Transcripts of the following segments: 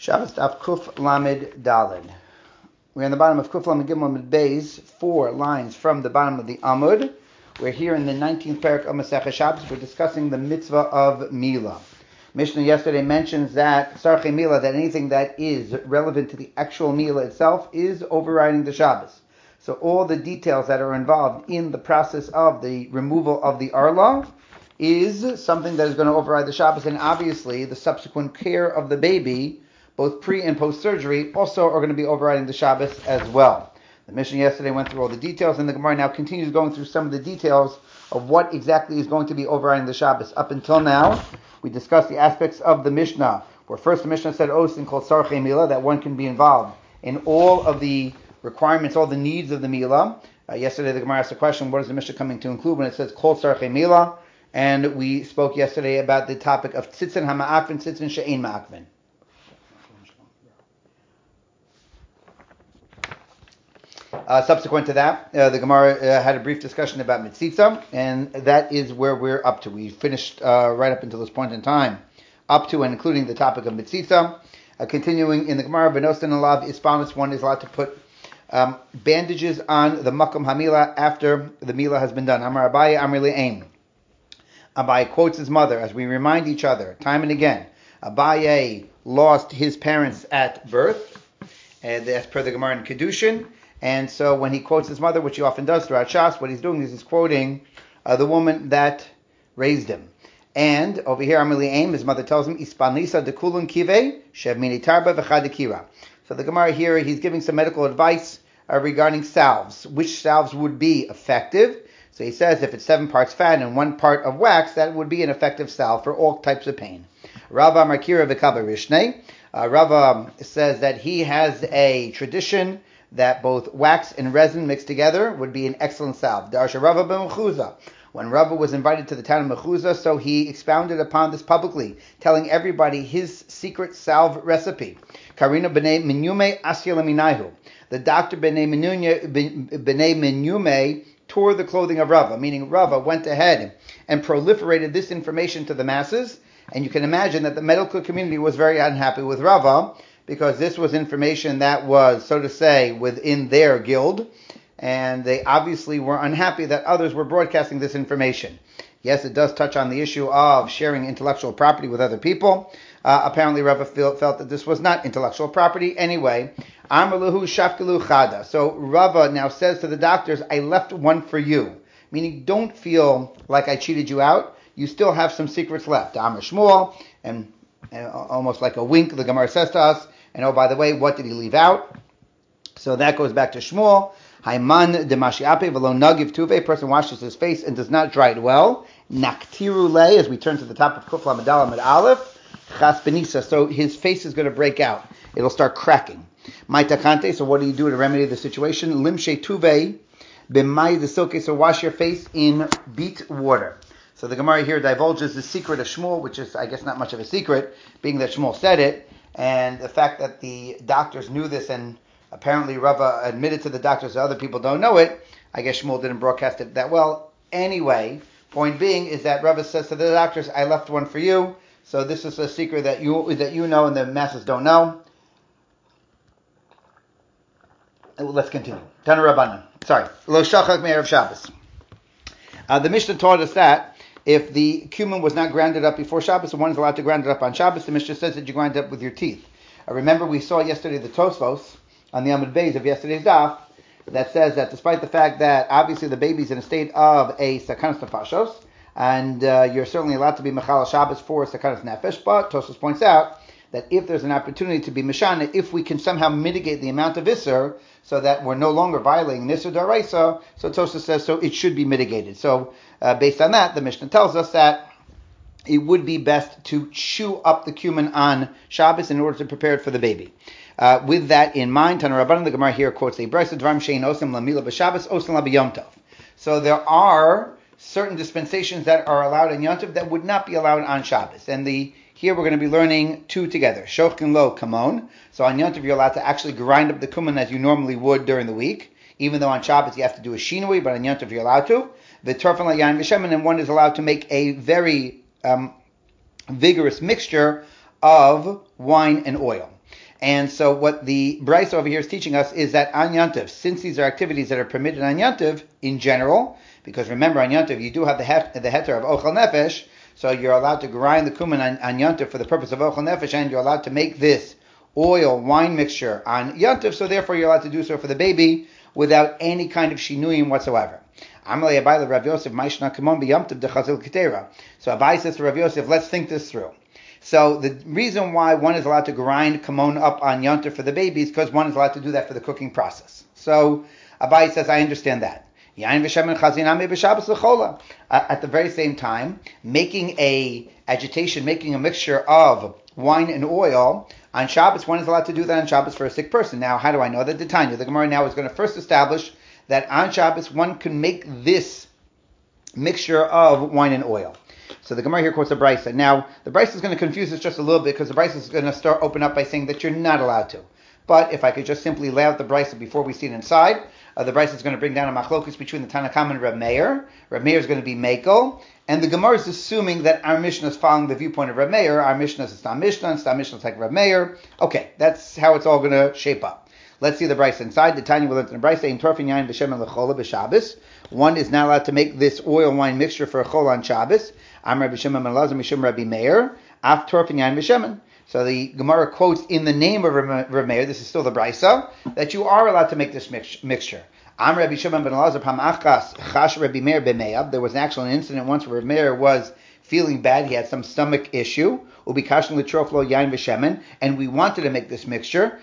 Shabbos Daf Kuf Lamed Daled. We're on the bottom of Kuf Lamed Gimel Lamed Beis, 4 lines from the bottom of the Amud. We're here in the 19th parak of Masechah Shabbos. We're discussing the mitzvah of Mila. Mishnah yesterday mentions that Sarchei Mila, that anything that is relevant to the actual Mila itself, is overriding the Shabbos. So all the details that are involved in the process of the removal of the Arla is something that is going to override the Shabbos, and obviously the subsequent care of the baby, both pre and post surgery, also are going to be overriding the Shabbos as well. The Mishnah yesterday went through all the details, and the Gemara now continues going through some of the details of what exactly is going to be overriding the Shabbos. Up until now, we discussed the aspects of the Mishnah, where first the Mishnah said Osin called Sarchei Mila, that one can be involved in all of the requirements, all the needs of the Mila. Yesterday the Gemara asked the question, what is the Mishnah coming to include when it says Kol Sarchei Mila? And we spoke yesterday about the topic of Tzitzin HaMa'akvin, Tzitzin She'ein Ma'akvin. Subsequent to that, the Gemara had a brief discussion about Mitzitza, and that is where we're up to. We finished right up until this point in time, up to and including the topic of Mitzitza. Continuing in the Gemara, V'nostan alav ispamis, one is allowed to put bandages on the Makom HaMila after the Mila has been done. Amar Abaye, Amar Le'ein. Abaye quotes his mother, as we remind each other time and again. Abaye lost his parents at birth, and as per the Gemara in Kedushin. And so when he quotes his mother, which he often does throughout Shas, what he's doing is he's quoting the woman that raised him. And over here, Amar Le'ein, his mother tells him, Ispanlisa dekulun kive, shev mini tarba v'chadikira. So the Gemara here, he's giving some medical advice regarding salves. Which salves would be effective? So he says if it's 7 parts fat and 1 part of wax, that would be an effective salve for all types of pain. Rava Markira v'kaba rishne. Rava says that he has a tradition that both wax and resin mixed together would be an excellent salve. Darsha Rava ben Mechuza. When Rava was invited to the town of Mechuza, so he expounded upon this publicly, telling everybody his secret salve recipe. Karina b'nei Menyume asya leminayu. The doctor b'nei Menyume tore the clothing of Rava, meaning Rava went ahead and proliferated this information to the masses, and you can imagine that the medical community was very unhappy with Rava, because this was information that was, so to say, within their guild, and they obviously were unhappy that others were broadcasting this information. Yes, it does touch on the issue of sharing intellectual property with other people. Apparently, Rava felt that this was not intellectual property. Anyway, Amrluhu shafkilu chada. So Rava now says to the doctors, I left one for you. Meaning, don't feel like I cheated you out. You still have some secrets left. Amr Shmuel, and almost like a wink, the Gemara says to us, and oh, by the way, what did he leave out? So that goes back to Shmuel. Haiman demashiape velo nagiv tuve. A person washes his face and does not dry it well. Naktiru le, as we turn to the top of Kuf Lamed Daled Amud Aleph. Chas benisa. So his face is going to break out. It'll start cracking. Maitakante. So what do you do to remedy the situation? Limshe tuve b'mai desilke. So wash your face in beet water. So the Gemara here divulges the secret of Shmuel, which is, I guess, not much of a secret, being that Shmuel said it, and the fact that the doctors knew this, and apparently Rava admitted to the doctors that other people don't know it. I guess Shmuel didn't broadcast it that well. Anyway, point being is that Rava says to the doctors, I left one for you, so this is a secret that you know and the masses don't know. Let's continue. Tana Rabbanan. Sorry. Lo shachak me'erev Shabbos. The Mishnah taught us that if the cumin was not grounded up before Shabbos, and one is allowed to grind it up on Shabbos, the Mishnah says that you grind it up with your teeth. Remember, we saw yesterday the Tosfos on the Amud Beis of yesterday's daf that says that despite the fact that obviously the baby's in a state of a sakanas nefashos, and you're certainly allowed to be mechal Shabbos for sakanas nefesh, but Tosfos points out that if there's an opportunity to be mishana, if we can somehow mitigate the amount of isser, so that we're no longer violating Nisr Daraisa, so Tosfos says so it should be mitigated. So based on that, the Mishnah tells us that it would be best to chew up the cumin on Shabbos in order to prepare it for the baby. With that in mind, Tana Rabbanan, the Gemara here quotes a brisa, Dvarim shein osim lamila b'Shabbos, osim la b'Yom Tov. So there are certain dispensations that are allowed in Yom Tov that would not be allowed on Shabbos. And here we're going to be learning 2 together. Shochkin lo kamon. So on Yom Tov you're allowed to actually grind up the cumin as you normally would during the week. Even though on Shabbos you have to do a shinui, but on Yom Tov you're allowed to. V'torfin la yain v'shemen, and one is allowed to make a very vigorous mixture of wine and oil. And so what the Brisa over here is teaching us is that on Yantiv, since these are activities that are permitted on Yantiv in general, because remember on Yantiv you do have the heter of Ochel Nefesh, so you're allowed to grind the kuman on Yantiv for the purpose of Ochel Nefesh, and you're allowed to make this oil wine mixture on Yantiv, so therefore you're allowed to do so for the baby without any kind of shinuyim whatsoever. So Abai says to Rav Yosef, let's think this through. So the reason why one is allowed to grind kamon up on Yantiv for the baby is because one is allowed to do that for the cooking process. So Abai says, I understand that. At the very same time, making a mixture of wine and oil on Shabbos, one is allowed to do that on Shabbos for a sick person. Now, how do I know that? The Gemara now is going to first establish that on Shabbos one can make this mixture of wine and oil. So the Gemara here quotes a Brisa. Now, the Brisa is going to confuse us just a little bit because the Brisa is going to open up by saying that you're not allowed to. But if I could just simply lay out the Brisa before we see it inside, the Brisa is going to bring down a machlokus between the Tanakam and Reb Meir. Reb Meir is going to be Mekel, and the Gemara is assuming that our Mishnah is following the viewpoint of Reb Meir. Our Mishnah is a Stam Mishnah, and Stam Mishnah is like Reb Meir. Okay, that's how it's all going to shape up. Let's see the Brisa inside. The Tanya will learn in the Brisa, in Torfin Yain V'Shem and Lechola b'Shabbos. One is not allowed to make this oil wine mixture for a chol on Shabbos. Am Rabbi Shimon ben Elazar Mishum Rabbi Meir. Af Torfin Yain V'Shem. So the Gemara quotes in the name of Rabbi Meir, this is still the Brisa, that you are allowed to make this mixture. Am Rabbi Shimon ben Elazar Pam Achas Chash Rabbi Meir b'Me'ab. There was an actual incident once where Rabbi Meir was feeling bad. He had some stomach issue. Ubikashn l'troflo yain v'shemen, and we wanted to make this mixture.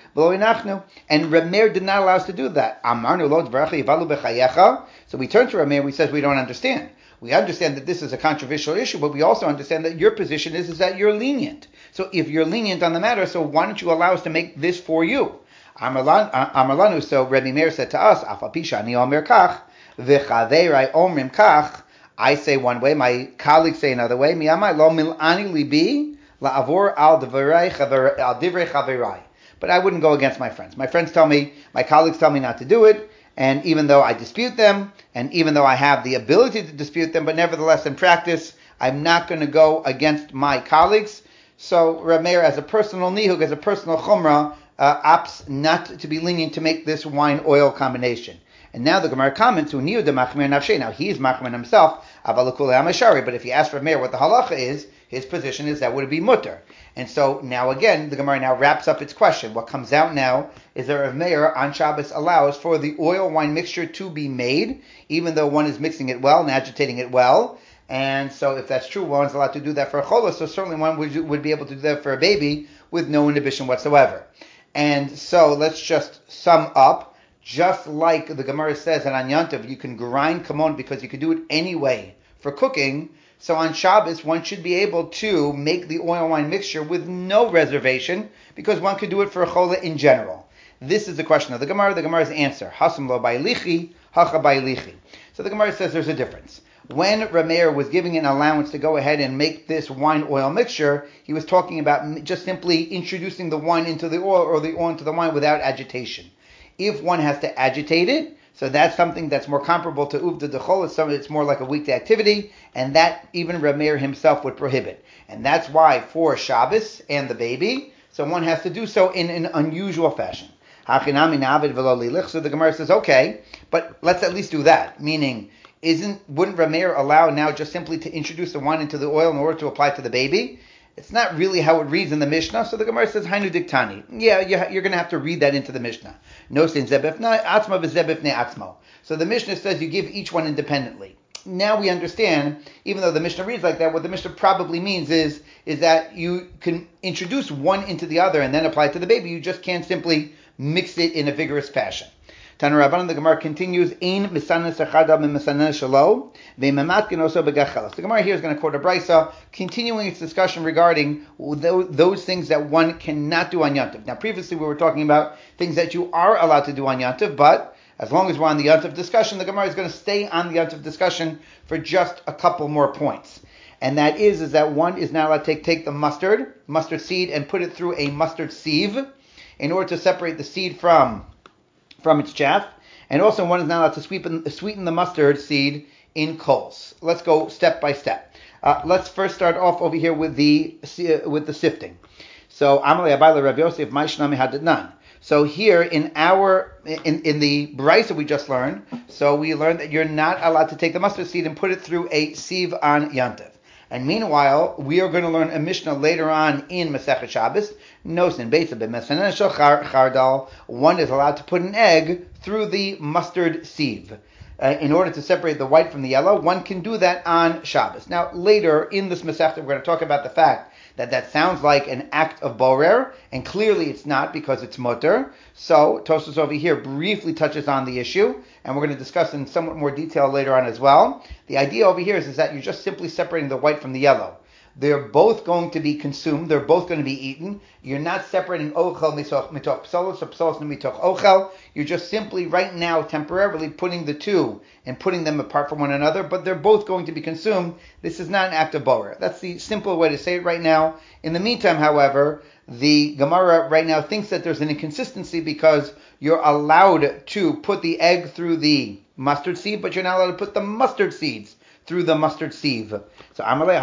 And Reb Meir did not allow us to do that. Amarnu lo dvarecha yivalu b'chayecha. So we turn to Reb Meir. We says we don't understand. We understand that this is a controversial issue, but we also understand that your position is that you're lenient. So if you're lenient on the matter, so why don't you allow us to make this for you? Amarlanu. So Rabbi Meir said to us, Afapisha ani omer kach v'chaverai omrim kach. I say one way, my colleagues say another way. Miyamai lo mil'ani libi la'avor al divrei chaverai. But I wouldn't go against my friends. My colleagues tell me not to do it, and even though I dispute them, and even though I have the ability to dispute them, but nevertheless in practice, I'm not going to go against my colleagues. So Reb Meir, as a personal nihug, as a personal chumrah, opts not to be lenient to make this wine-oil combination. And now the Gemara comments, now he's machmir himself, but if you ask Reb Meir what the halacha is, his position is that would be mutter. And so now again, the Gemara now wraps up its question. What comes out now is that Reb Meir on Shabbos allows for the oil wine mixture to be made, even though one is mixing it well and agitating it well. And so if that's true, one's allowed to do that for a chola, so certainly one would be able to do that for a baby with no inhibition whatsoever. And so let's just sum up. Just like the Gemara says that on Yantiv you can grind kamon because you can do it anyway for cooking, so on Shabbos one should be able to make the oil wine mixture with no reservation because one could do it for a chola in general. This is the question of the Gemara. The Gemara's answer, Hasam lo baylichi, hacha baylichi. So the Gemara says there's a difference. When Reb Meir was giving an allowance to go ahead and make this wine oil mixture, he was talking about just simply introducing the wine into the oil or the oil into the wine without agitation. If one has to agitate it, so that's something that's more comparable to uvda dechol. It's more like a weekday activity, and that even Reb Meir himself would prohibit. And that's why for Shabbos and the baby, so one has to do so in an unusual fashion. So the Gemara says, okay, but let's at least do that. Meaning, wouldn't Reb Meir allow now just simply to introduce the wine into the oil in order to apply to the baby? It's not really how it reads in the Mishnah. So the Gemara says, Hainu diktani. Yeah, you're going to have to read that into the Mishnah. No sin zebefna atzma v'zebefne atzmo. So the Mishnah says you give each one independently. Now we understand, even though the Mishnah reads like that, what the Mishnah probably means is that you can introduce one into the other and then apply it to the baby. You just can't simply mix it in a vigorous fashion. Tana Rabbanan, the Gemara continues, Ein misanes echada misanes shelo, ve'mematkin oso begachelas. The Gemara here is going to quote a Brisa, continuing its discussion regarding those things that one cannot do on Yantiv. Now, previously we were talking about things that you are allowed to do on Yantiv, but as long as we're on the Yantiv discussion, the Gemara is going to stay on the Yantiv discussion for just a couple more points. And that is that one is not allowed to take the mustard seed, and put it through a mustard sieve in order to separate the seed from its chaff, and also one is not allowed to sweeten the mustard seed in coals. Let's go step by step. Let's first start off over here with the sifting. So Amalei Abayla Rav Yosef Maishnami Hadidnan. So here in the brisa we just learned, so we learned that you're not allowed to take the mustard seed and put it through a sieve on Yantiv. And meanwhile, we are going to learn a Mishnah later on in Masechet Shabbos. Nosin Beitza b'Mesanen Shel Chardal. One is allowed to put an egg through the mustard sieve. In order to separate the white from the yellow, one can do that on Shabbos. Now, later in this Masechta, we're going to talk about the fact that sounds like an act of borer, and clearly it's not because it's mutter. So Tosfos over here briefly touches on the issue, and we're going to discuss in somewhat more detail later on as well. The idea over here is that you're just simply separating the white from the yellow. They're both going to be consumed. They're both going to be eaten. You're not separating ochel mitoch psolos or psolos mitoch ochel. You're just simply right now temporarily putting the two and putting them apart from one another, but they're both going to be consumed. This is not an act of borer. That's the simple way to say it right now. In the meantime, however, the Gemara right now thinks that there's an inconsistency because you're allowed to put the egg through the mustard seed, but you're not allowed to put the mustard seeds through the mustard sieve. So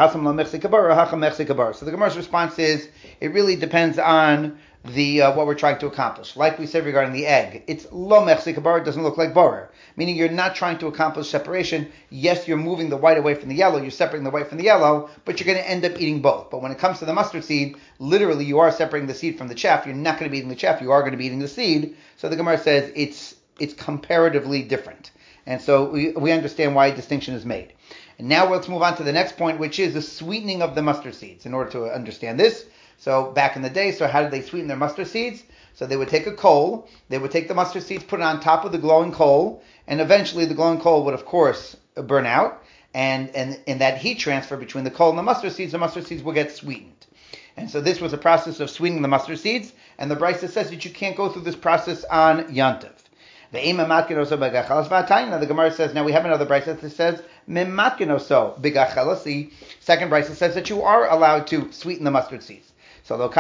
the Gemara's response is, it really depends on the what we're trying to accomplish. Like we said regarding the egg, it's lo mechsi kabar, it doesn't look like borer, meaning you're not trying to accomplish separation. Yes, you're moving the white away from the yellow, you're separating the white from the yellow, but you're going to end up eating both. But when it comes to the mustard seed, literally you are separating the seed from the chaff. You're not going to be eating the chaff, you are going to be eating the seed. So the Gemara says it's comparatively different. And so we understand why a distinction is made. And now let's move on to the next point, which is the sweetening of the mustard seeds. In order to understand this, so back in the day, so how did they sweeten their mustard seeds? So they would take a coal, they would take the mustard seeds, put it on top of the glowing coal, and eventually the glowing coal would, of course, burn out. And in that heat transfer between the coal and the mustard seeds will get sweetened. And so this was a process of sweetening the mustard seeds, and the Brisa says that you can't go through this process on Yantiv. The Gemara says, now we have another brisa that says, Mematkin bigachelas. The second brisa says that you are allowed to sweeten the mustard seeds. So the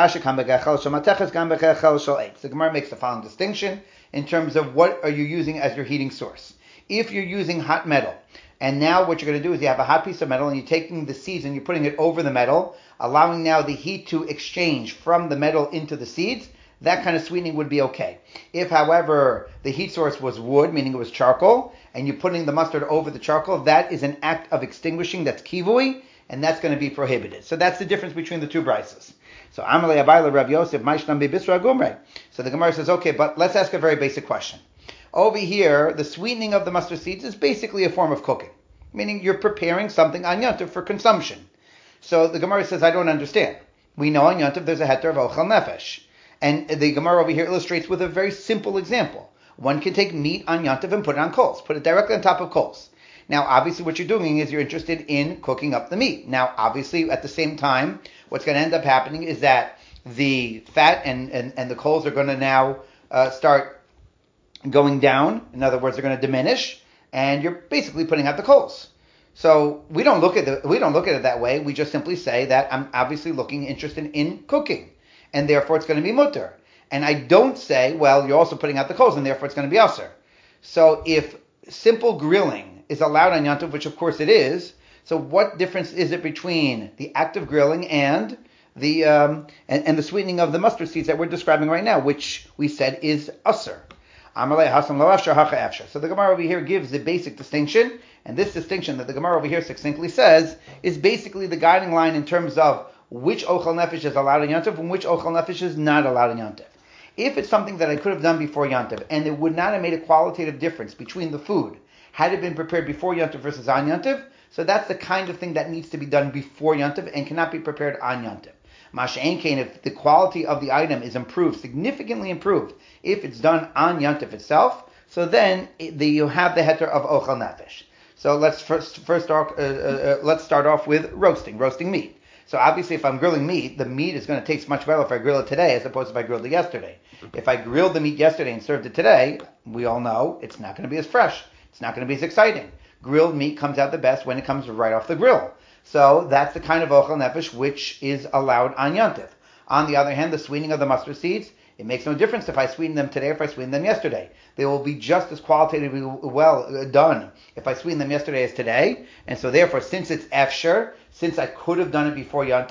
Gemara makes the following distinction in terms of what are you using as your heating source. If you're using hot metal, and now what you're going to do is you have a hot piece of metal and you're taking the seeds and you're putting it over the metal, allowing now the heat to exchange from the metal into the seeds, that kind of sweetening would be okay. If, however, the heat source was wood, meaning it was charcoal, and you're putting the mustard over the charcoal, that is an act of extinguishing, that's kivui, and that's going to be prohibited. So that's the difference between the two brises. So Amalei Abayla Rav Yosef Maishnam Bibisra Gumrei. So the Gemara says, okay, but let's ask a very basic question. Over here, the sweetening of the mustard seeds is basically a form of cooking, meaning you're preparing something on Yantiv for consumption. So the Gemara says, I don't understand. We know on Yantiv there's a heter of ochel nefesh. And the Gemara over here illustrates with a very simple example. One can take meat on Yantiv and put it on coals, put it directly on top of coals. Now, obviously, what you're doing is you're interested in cooking up the meat. Now, obviously, at the same time, what's going to end up happening is that the fat and the coals are going to now start going down. In other words, they're going to diminish, and you're basically putting out the coals. So we don't look at it that way. We just simply say that I'm obviously interested in cooking, and therefore it's going to be mutter. And I don't say, well, you're also putting out the coals, and therefore it's going to be aser. So if simple grilling is allowed on Yantiv, which of course it is, so what difference is it between the act of grilling and the and the sweetening of the mustard seeds that we're describing right now, which we said is aser? So the Gemara over here gives the basic distinction, and this distinction that the Gemara over here succinctly says is basically the guiding line in terms of which ochel nefesh is allowed in Yantiv and which ochel nefesh is not allowed in Yantiv. If it's something that I could have done before Yantiv, and it would not have made a qualitative difference between the food had it been prepared before Yantiv versus on Yantiv, so that's the kind of thing that needs to be done before Yantiv and cannot be prepared on Yantiv. Masha'en kain, if the quality of the item is improved, significantly improved, if it's done on Yantiv itself, so then you have the heter of ochel nefesh. So let's let's start off with roasting meat. So obviously, if I'm grilling meat, the meat is going to taste much better if I grill it today as opposed to if I grilled it yesterday. If I grilled the meat yesterday and served it today, we all know it's not going to be as fresh. It's not going to be as exciting. Grilled meat comes out the best when it comes right off the grill. So that's the kind of ochel nefesh which is allowed on Yantiv. On the other hand, the sweetening of the mustard seeds, it makes no difference if I sweeten them today or if I sweeten them yesterday. They will be just as qualitatively well done if I sweeten them yesterday as today. And so therefore, since it's efsher, since I could have done it before Yantiv,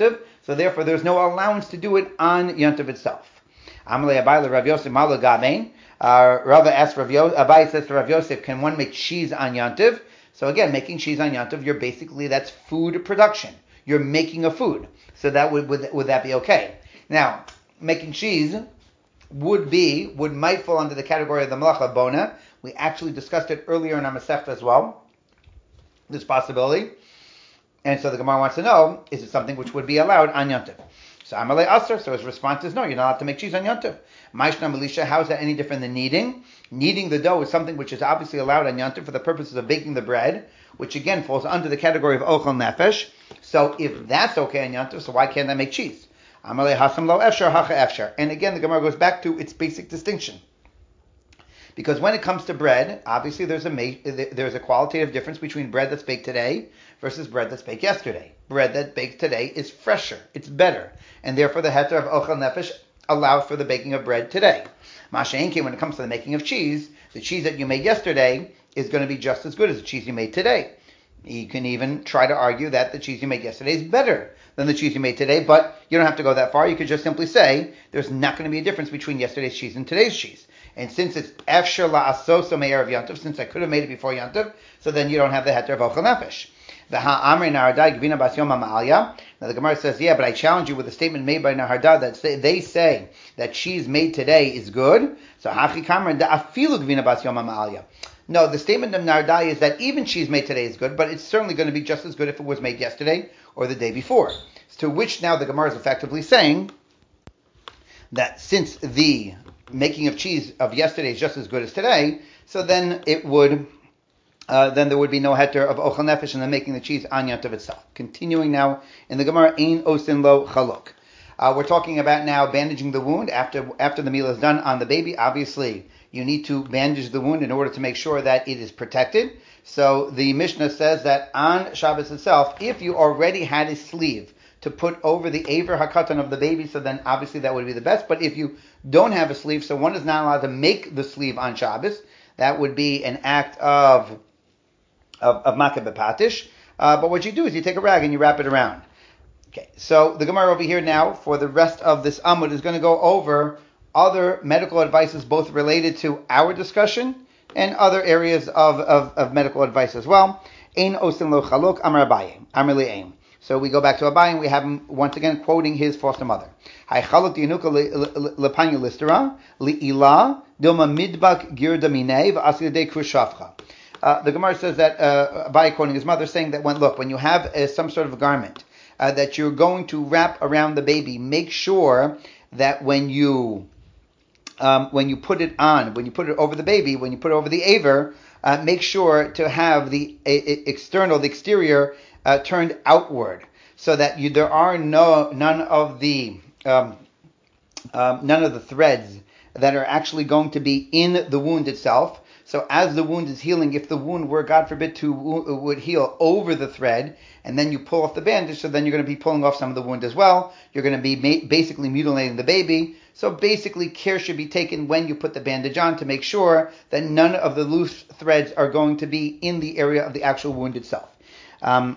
So therefore, there's no allowance to do it on Yontif itself. Amalei Abai Rav Yosef Malo Gabein. Rava asks Abai says to Rav Yosef, can one make cheese on Yontif? So again, making cheese on Yontif, that's food production. You're making a food. So that would that be okay? Now, making cheese might fall under the category of the Malacha Bona. We actually discussed it earlier in our Masechta as well. This possibility. And so the Gemara wants to know, is it something which would be allowed on Yontif? So Amalei Aser, so his response is no, you're not allowed to make cheese on Yontif. Maishna Melisha, how is that any different than kneading? Kneading the dough is something which is obviously allowed on Yontif for the purposes of baking the bread, which again falls under the category of Ochel Nefesh. So if that's okay on Yontif, so why can't I make cheese? Amalei Hasam Lo Efshar Hacha Efshar. And again, the Gemara goes back to its basic distinction. Because when it comes to bread, obviously there's a qualitative difference between bread that's baked today versus bread that's baked yesterday. Bread that baked today is fresher, it's better, and therefore the heter of Ochel Nefesh allows for the baking of bread today. Masha'enke, when it comes to the making of cheese, the cheese that you made yesterday is going to be just as good as the cheese you made today. You can even try to argue that the cheese you made yesterday is better than the cheese you made today, but you don't have to go that far. You could just simply say there's not going to be a difference between yesterday's cheese and today's cheese. And since it's Efshar La'asoso Me'erev Yontif, since I could have made it before Yontif, so then you don't have the heter of Ochel Nefesh. Now the Gemara says, yeah, but I challenge you with a statement made by Nahardai that they say that cheese made today is good. So no, the statement of Nahardai is that even cheese made today is good, but it's certainly going to be just as good if it was made yesterday or the day before. To which now the Gemara is effectively saying that since the making of cheese of yesterday is just as good as today, so then it would... then there would be no heter of Ochel Nefesh and then making the cheese on Yontif itself. Continuing now in the Gemara, Ein Osin Lo Chaluk. We're talking about now bandaging the wound after the meal is done on the baby. Obviously, you need to bandage the wound in order to make sure that it is protected. So the Mishnah says that on Shabbos itself, if you already had a sleeve to put over the Aver HaKatan of the baby, so then obviously that would be the best. But if you don't have a sleeve, so one is not allowed to make the sleeve on Shabbos, that would be an act of Makeh B'Patish. But what you do is you take a rag and you wrap it around. Okay, so the Gemara over here now, for the rest of this Amud, is going to go over other medical advices, both related to our discussion and other areas of medical advice as well. Ein osin lo chaluk, Amar Abaye, Amar Le'aim. So we go back to Abaye and we have him once again quoting his foster mother. Hay chaluk di'anuka lepanyu listera, li'ila, dilma midbak girda minei, v'asilidei kushafcha. The Gemara says that, Abaye quoting his mother, saying that when you have some sort of garment that you're going to wrap around the baby, make sure that when you put it on, when you put it over the baby, when you put it over the Aver, make sure to have the exterior turned outward, so that there are none of the threads that are actually going to be in the wound itself. So as the wound is healing, if the wound were, God forbid, would heal over the thread, and then you pull off the bandage, so then you're going to be pulling off some of the wound as well. You're going to be basically mutilating the baby. So basically, care should be taken when you put the bandage on to make sure that none of the loose threads are going to be in the area of the actual wound itself. The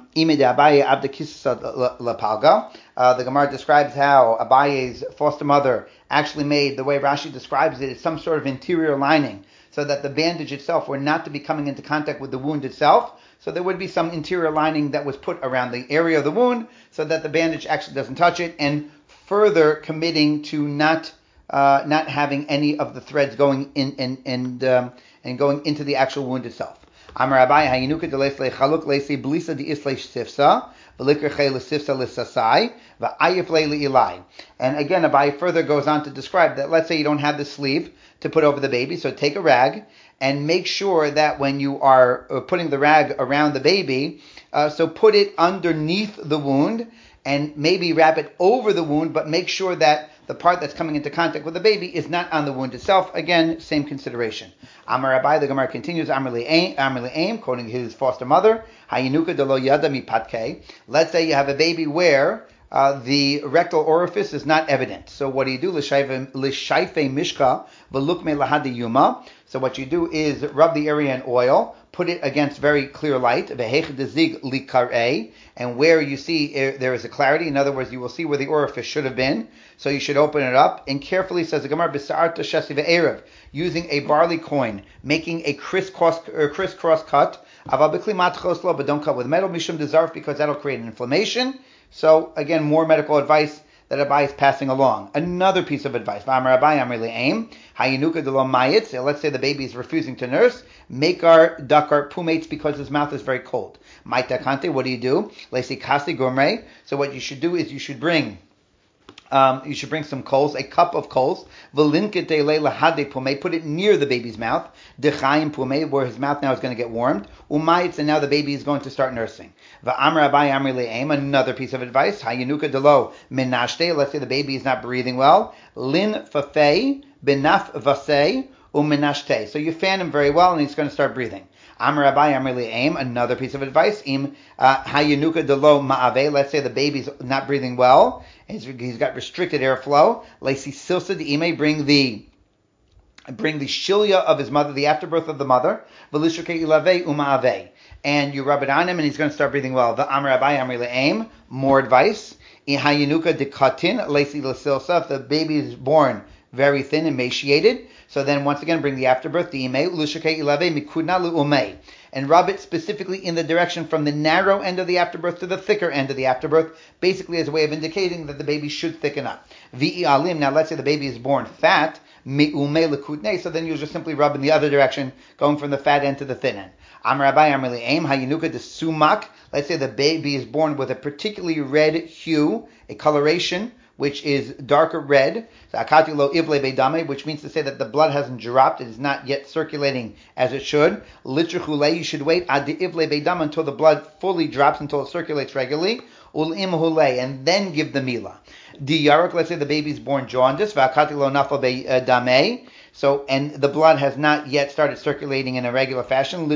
Gemara describes how Abaye's foster mother actually made, the way Rashi describes it, is some sort of interior lining, so that the bandage itself were not to be coming into contact with the wound itself. So there would be some interior lining that was put around the area of the wound, so that the bandage actually doesn't touch it, and further committing to not having any of the threads going in and going into the actual wound itself. Amar Abaye hayinuka delesle chaluk lesi blisa di isle sifsa v'likrche lesifsa lisasai v'ayifle liilai. And again, Abaye further goes on to describe that, let's say you don't have the sleeve to put over the baby, so take a rag and make sure that when you are putting the rag around the baby, so put it underneath the wound and maybe wrap it over the wound, but make sure that the part that's coming into contact with the baby is not on the wound itself. Again, same consideration. Amar Abaye, the Gemara continues, Amar Le'aim, quoting his foster mother, Hayinuka de lo yada mi patke. Let's say you have a baby where the rectal orifice is not evident. So what do you do? L'shaife mishka v'lukme lahadi yuma. So what you do is rub the area in oil, put it against very clear light, and where you see there is a clarity, in other words, you will see where the orifice should have been. So you should open it up and carefully, says the Gemara, using a barley coin, making a crisscross cut, but don't cut with metal, mishum dezarf, because that'll create an inflammation. So again, more medical advice that Abai is passing along. Another piece of advice. Let's say the baby is refusing to nurse. Mekar dakar pumates, because his mouth is very cold. Maitakante, what do you do? So what you should do is you should bring some coals, a cup of coals. Put it near the baby's mouth. Where his mouth now is going to get warmed. And now the baby is going to start nursing. Another piece of advice. Let's say the baby is not breathing well. Lin fafei benaf vasei uminashte. So you fan him very well and he's going to start breathing. Another piece of advice. Let's say the baby's not breathing well. He's got restricted airflow. Bring the shilya of his mother, the afterbirth of the mother. And you rub it on him and he's going to start breathing well. More advice. If the baby is born very thin, emaciated, so then once again bring the afterbirth, and rub it specifically in the direction from the narrow end of the afterbirth to the thicker end of the afterbirth, basically as a way of indicating that the baby should thicken up. Now let's say the baby is born fat, so then you just simply rub in the other direction, going from the fat end to the thin end. Let's say the baby is born with a particularly red hue, a coloration, which is darker red, which means to say that the blood hasn't dropped, it is not yet circulating as it should. You should wait until the blood fully drops, until it circulates regularly, and then give the mila. Let's say the baby is born jaundiced, so, and the blood has not yet started circulating in a regular fashion.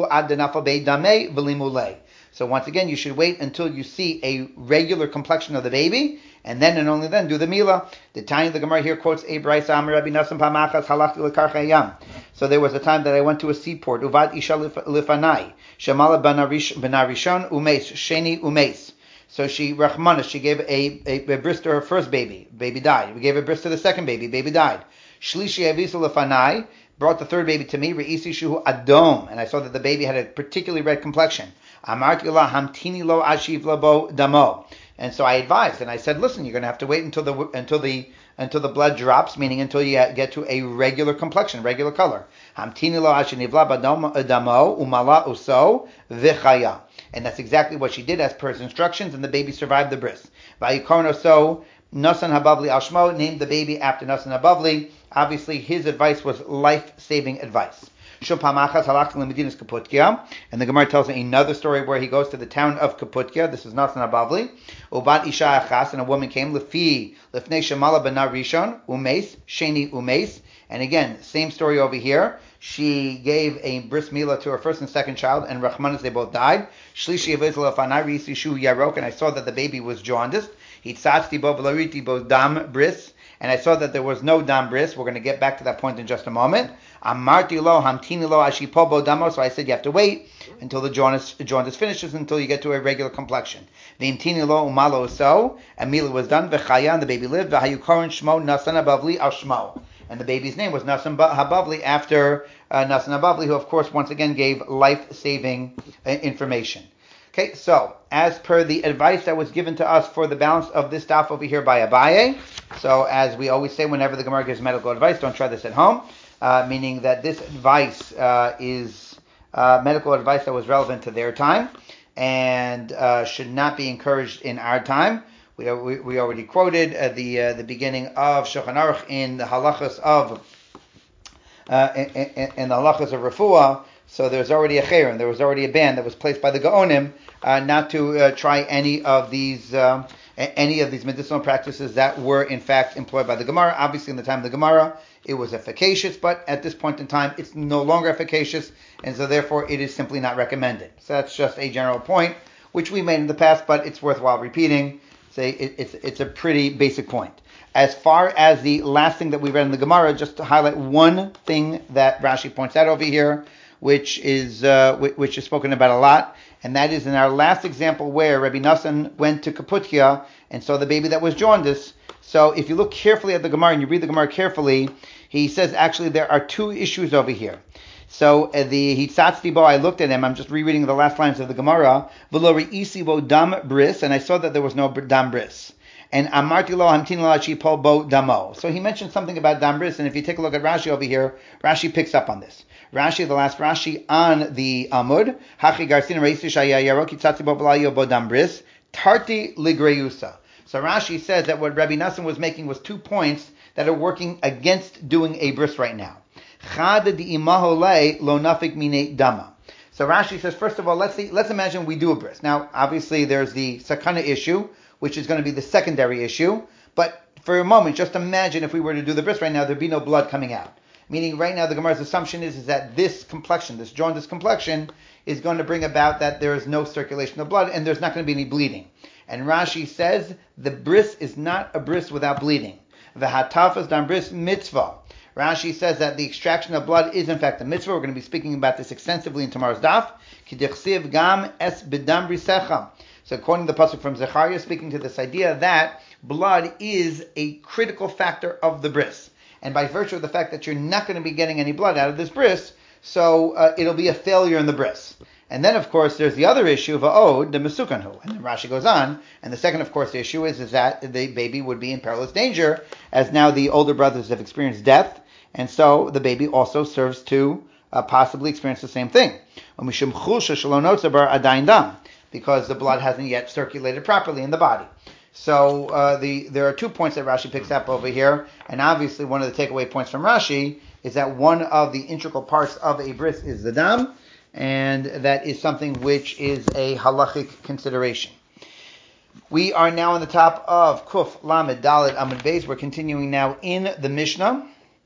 So once again, you should wait until you see a regular complexion of the baby, and then and only then do the mila. The Gemara here quotes Ebraisa Amar Rabbi Nassim Pamachas halachti lekarchayam. So there was a time that I went to a seaport. Uvad isha lifanai shamala benarishon umes sheni umes. So she gave a bris to her first baby. Baby died. We gave a bris to the second baby. Baby died. Shlishi avisa lefanai, brought the third baby to me. Re'isi shuhu adom, and I saw that the baby had a particularly red complexion. Amarti la hamtini lo ashiv labo damo. And so I advised, and I said, listen, you're going to have to wait until the blood drops, meaning until you get to a regular complexion, regular color. Hamtini lo ashiv damo umala uso v'chaya. And that's exactly what she did as per his instructions, and the baby survived the bris. Vayikono so Nasan Habavli Ashmo, named the baby after Nasan Habavli. Obviously, his advice was life-saving advice. And the Gemara tells another story where he goes to the town of Kaputkia. This is Nasan Habavli. Ubat Isha Achas, and a woman came, Lefnei Shamala B'na Rishon, Umes, Sheni Umes. And again, same story over here. She gave a bris milah to her first and second child, and Rachmanis, they both died. Shlishi Avizel Afanai Risi Shu Yarok, and I saw that the baby was jaundiced. Hitzatzi Bo V'lariti Bo Dam Bris, and I saw that there was no dam bris. We're going to get back to that point in just a moment. Amarti lo hamtini lo ashipo bo damo, so I said you have to wait until the jaundice finishes, until you get to a regular complexion. V'imtini lo umalo so, and milah was done, v'chaya, and the baby lived, v'hayukorin shmo nasan habavli al shmo. And the baby's name was Nasan Habavli after Nasan Habavli, who of course once again gave life-saving information. Okay, so as per the advice that was given to us for the balance of this daf over here by Abaye, so as we always say whenever the Gemara gives medical advice, don't try this at home, meaning that this advice is medical advice that was relevant to their time and should not be encouraged in our time. We already quoted the beginning of Shulchan Aruch in the halachas of refuah. So there's already a cherem, there was already a ban that was placed by the Gaonim not to try any of these medicinal practices that were in fact employed by the Gemara. Obviously, in the time of the Gemara, it was efficacious, but at this point in time, it's no longer efficacious, and so therefore it is simply not recommended. So that's just a general point which we made in the past, but it's worthwhile repeating. It's a pretty basic point. As far as the last thing that we read in the Gemara, just to highlight one thing that Rashi points out over here, which is spoken about a lot, and that is in our last example where Rabbi Nassan went to Kaputkia and saw the baby that was jaundiced. So if you look carefully at the Gemara and you read the Gemara carefully, he says actually there are two issues over here. So the Hitzatzti bo, I looked at him, I'm just rereading the last lines of the Gemara, V'lo re'isi bo dam bris, and I saw that there was no dam bris. And amarti lo hamtin lo achi pol bo damo. So he mentioned something about dam bris, and if you take a look at Rashi over here, Rashi picks up on this. Rashi, the last Rashi on the Amud, Hachi garsin re'isi shaya yarok Hitzatzti bo b'layo bo dam bris, tarti ligreusa. So Rashi says that what Rabbi Nassan was making was 2 points that are working against doing a bris right now. So Rashi says, first of all, let's imagine we do a bris. Now, obviously, there's the sakana issue, which is going to be the secondary issue. But for a moment, just imagine if we were to do the bris right now, there'd be no blood coming out. Meaning, right now, the Gemara's assumption is that this complexion, this jaundice complexion, is going to bring about that there is no circulation of blood and there's not going to be any bleeding. And Rashi says the bris is not a bris without bleeding. V'hatafas dam bris mitzvah. Rashi says that the extraction of blood is in fact a mitzvah. We're going to be speaking about this extensively in tomorrow's daf. Kidichsiv gam es b'dam brisecha. So according to the pasuk from Zechariah, speaking to this idea that blood is a critical factor of the bris. And by virtue of the fact that you're not going to be getting any blood out of this bris, so it'll be a failure in the bris. And then, of course, there's the other issue of the mesukanhu. And then Rashi goes on. And the second, of course, issue is that the baby would be in perilous danger, as now the older brothers have experienced death. And so the baby also serves to possibly experience the same thing. Because the blood hasn't yet circulated properly in the body. So there are 2 points that Rashi picks up over here. And obviously one of the takeaway points from Rashi is that one of the integral parts of a bris is the dam. And that is something which is a halachic consideration. We are now on the top of Kuf Lamed Dalet Amud Beis. We're continuing now in the Mishnah.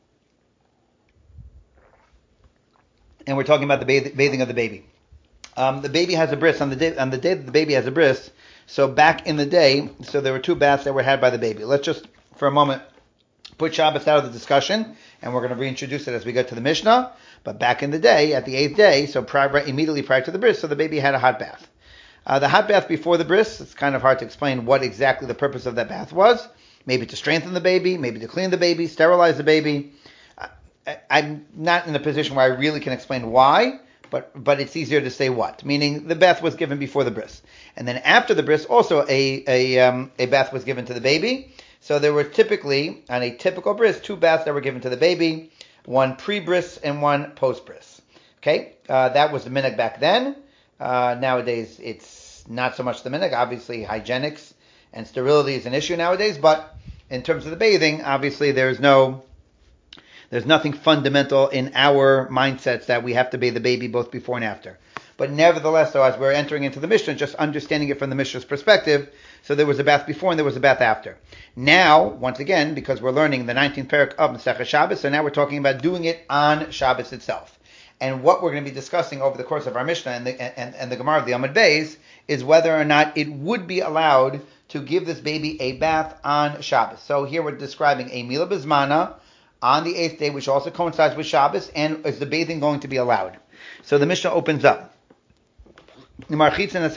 And we're talking about the bathing of the baby. The baby has a bris on the day that the baby has a bris. So back in the day, so there were 2 baths that were had by the baby. Let's just, for a moment, put Shabbos out of the discussion, and we're going to reintroduce it as we get to the Mishnah. But back in the day, at the 8th day, so immediately prior to the bris, so the baby had a hot bath. The hot bath before the bris, it's kind of hard to explain what exactly the purpose of that bath was. Maybe to strengthen the baby, maybe to clean the baby, sterilize the baby. I'm not in a position where I really can explain why, but it's easier to say what. Meaning the bath was given before the bris. And then after the bris, also a bath was given to the baby. So there were typically, on a typical bris, 2 baths that were given to the baby. One pre-bris and one post-bris. Okay, that was the minhag back then. Nowadays, it's not so much the minhag. Obviously, hygienics and sterility is an issue nowadays. But in terms of the bathing, obviously, there's nothing fundamental in our mindsets that we have to bathe the baby both before and after. But nevertheless, so as we're entering into the Mishnah, just understanding it from the Mishnah's perspective, so there was a bath before and there was a bath after. Now, once again, because we're learning the 19th parak of Masechah Shabbos, so now we're talking about doing it on Shabbos itself. And what we're going to be discussing over the course of our Mishnah and the Gemara of the Amud Beis is whether or not it would be allowed to give this baby a bath on Shabbos. So here we're describing a Mila Bizmana on the 8th day, which also coincides with Shabbos, and is the bathing going to be allowed? So the Mishnah opens up. So the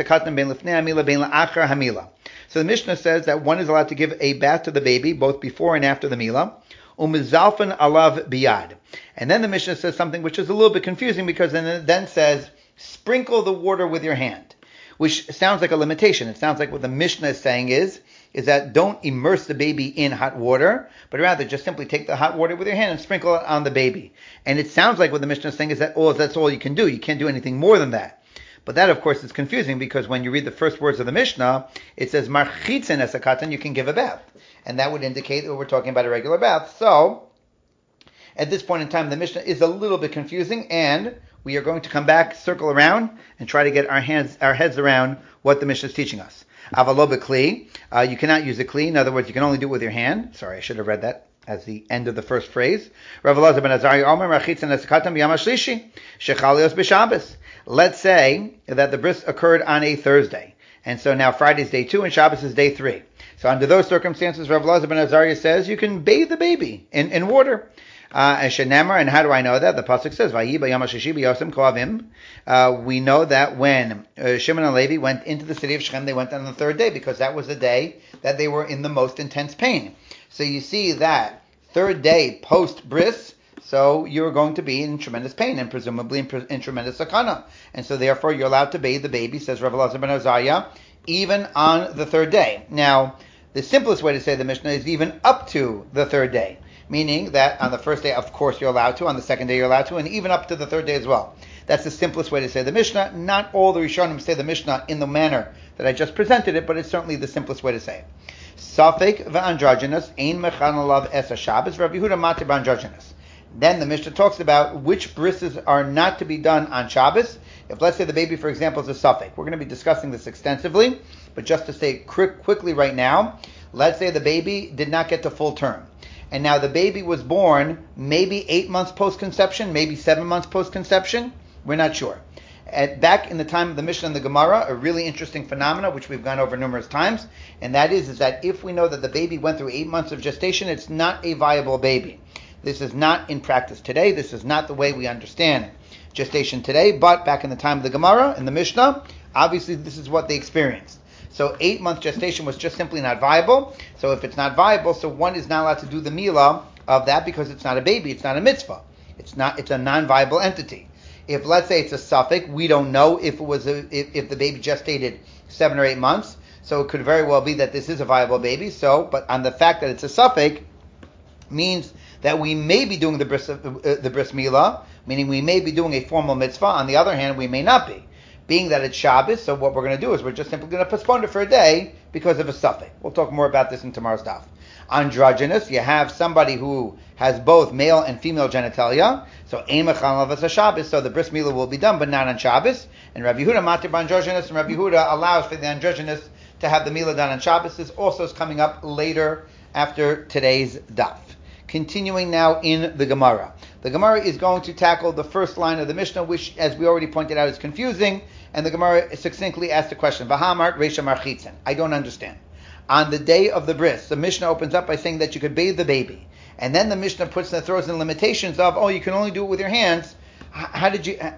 Mishnah says that one is allowed to give a bath to the baby both before and after the Mila. Umizalfan alav biyad. And then the Mishnah says something which is a little bit confusing because it then says, sprinkle the water with your hand, which sounds like a limitation. It sounds like what the Mishnah is saying is that don't immerse the baby in hot water, but rather just simply take the hot water with your hand and sprinkle it on the baby. And it sounds like what the Mishnah is saying is that that's all you can do. You can't do anything more than that. But that, of course, is confusing because when you read the first words of the Mishnah, it says, Marchitzen es hakatan, you can give a bath. And that would indicate that we're talking about a regular bath. So, at this point in time, the Mishnah is a little bit confusing, and we are going to come back, circle around, and try to get our heads around what the Mishnah is teaching us. Avalo b'kli, you cannot use a kli. In other words, you can only do it with your hand. Sorry, I should have read that as the end of the first phrase. Rav Elazar ben Azariah Omer Rachitzen es hakatan b'yam hashlishi shechalios b'Shabbos. Let's say that the bris occurred on a Thursday. And so now Friday is day 2 and Shabbos is day 3. So under those circumstances, Rav Elazar ben Azariah says you can bathe the baby in water. And how do I know that? The pasuk says, "Vayi b'yom hashishi b'yosem koavim." We know that when Shimon and Levi went into the city of Shechem, they went on the third day because that was the day that they were in the most intense pain. So you see that third day post bris, so you're going to be in tremendous pain and presumably in tremendous sakana, and so therefore you're allowed to bathe the baby, says Rav Elazar ben Azariah, even on the third day. Now, the simplest way to say the Mishnah is even up to the third day. Meaning that on the first day, of course, you're allowed to. On the second day, you're allowed to. And even up to the third day as well. That's the simplest way to say the Mishnah. Not all the Rishonim say the Mishnah in the manner that I just presented it, but it's certainly the simplest way to say it. Safek v'androgynous, ein mechan alav es ha-Shabbos, Rav Yehuda matir b'androgynous. Then the Mishnah talks about which brises are not to be done on Shabbos. If, let's say, the baby, for example, is a Safek. We're going to be discussing this extensively, but just to say quickly right now, let's say the baby did not get to full term. And now the baby was born maybe 8 months post-conception, maybe 7 months post-conception. We're not sure. Back in the time of the Mishnah and the Gemara, a really interesting phenomena, which we've gone over numerous times, and that is that if we know that the baby went through 8 months of gestation, it's not a viable baby. This is not in practice today. This is not the way we understand gestation today. But back in the time of the Gemara and the Mishnah, obviously this is what they experienced. So 8 month gestation was just simply not viable. So if it's not viable, so one is not allowed to do the milah of that because it's not a baby, it's not a mitzvah. It's a non-viable entity. If, let's say, it's a suffix, we don't know if if the baby gestated 7 or 8 months. So it could very well be that this is a viable baby. But on the fact that it's a suffix means that we may be doing the bris milah, meaning we may be doing a formal mitzvah. On the other hand, we may not be. Being that it's Shabbos, so what we're going to do is we're just simply going to postpone it for a day because of a suffix. We'll talk more about this in tomorrow's daf. Androgynous, you have somebody who has both male and female genitalia. So ein mechan alav es ha-Shabbos, so the bris milah will be done, but not on Shabbos. And Rabbi Yehuda matir b'androgynous, and Rabbi Yehuda allows for the androgynous to have the milah done on Shabbos. This also is coming up later after today's daf. Continuing now in the Gemara. The Gemara is going to tackle the first line of the Mishnah, which, as we already pointed out, is confusing. And the Gemara succinctly asked the question, V'hamart Reisha Marchitzen. I don't understand. On the day of the bris, the Mishnah opens up by saying that you could bathe the baby. And then the Mishnah throws in limitations of, you can only do it with your hands. How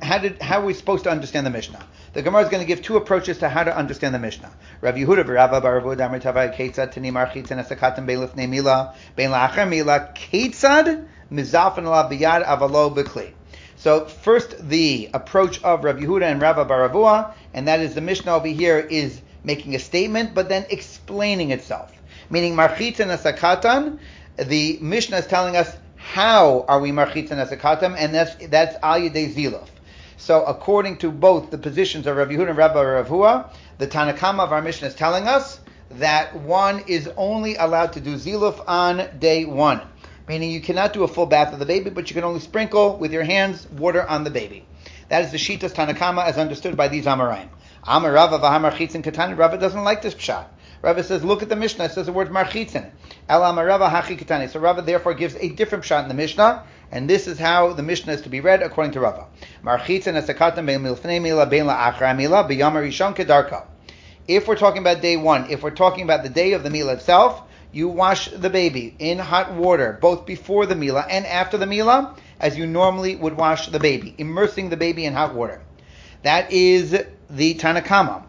are we supposed to understand the Mishnah? The Gemara is going to give two approaches to how to understand the Mishnah. Rav Yehuda v'Rava bar Rav Damar Tavai Ketzad Tani Marchitzen Esakatim Bein Lifnei Mila Bein La'achar Mila Ketzad Mizalfen Alav Biyad Avalo B'Kli. So first, the approach of Rav Yehuda and Rava bar Ravua, and that is the Mishnah over here is making a statement, but then explaining itself. Meaning Marchitzen Esakatan, the Mishnah is telling us how are we Marchitzen Esakatam, and that's Al Yedei Ziluf. So according to both the positions of Rav Yehuda and Rava bar Ravua, the Tanakama of our Mishnah is telling us that one is only allowed to do Ziluf on day 1. Meaning you cannot do a full bath of the baby, but you can only sprinkle with your hands water on the baby. That is the Shitas Tanakama as understood by these Amoraim. Amar Rava v'hamar chitzin katani. Rava doesn't like this pshat. Rava says, look at the Mishnah. It says the word marchitzin. El amar Rava hachi katani. So Rava therefore gives a different pshat in the Mishnah, and this is how the Mishnah is to be read according to Rava. Marchitzin esakatam bein milfnei mila bein la'achra mila b'yam rishon kedarka. If we're talking about day 1, if we're talking about the day of the Mila itself, you wash the baby in hot water, both before the Mila and after the Mila, as you normally would wash the baby, immersing the baby in hot water. That is the Tanakama.